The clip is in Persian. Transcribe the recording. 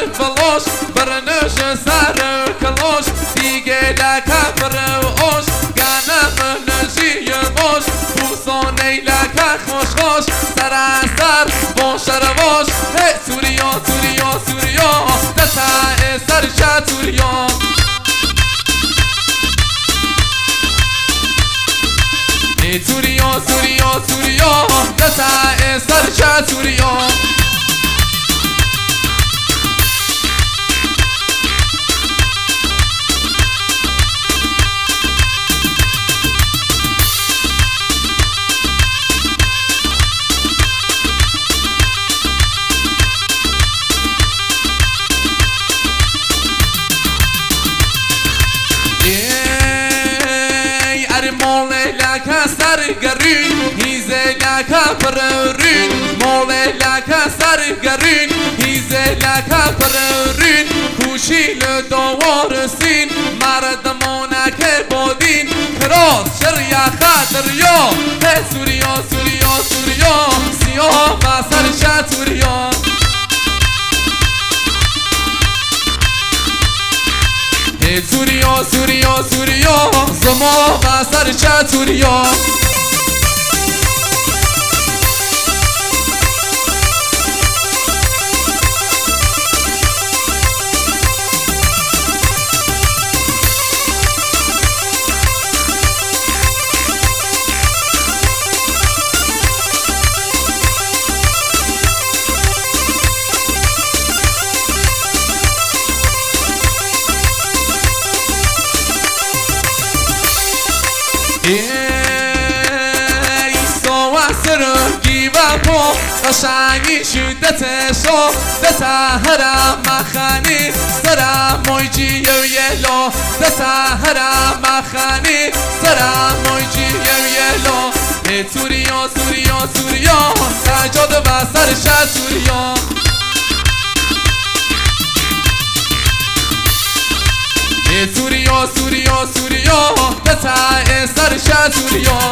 فلوش برنش سر کلوش دیگه لکه فروش گنم نجی باش بوسانه لکه خوش خوش سر باش رواش سوریا سوریا سوریا دسته سر چه سوریا سوریا سوریا سوریا دسته سر چه سوریا سرگرین هیزه لکه پرورین موله لکه سرگرین هیزه لکه پرورین کوشیل دوارسین مردمانه که بادین کراس شریا خطریا سوریا سوریا سوریا سیاه و سرش سوریا سوریا سوریا سوریا زما و سرش سوریا قشنگی شدتشو دسهرم مخانی سرم مویجی و یلو دسهرم مخانی سرم مویجی و یلو سوریا سوریا سوریا سجاد و سرش سوریا سوریا سوریا سوریا دسته سرش سوریا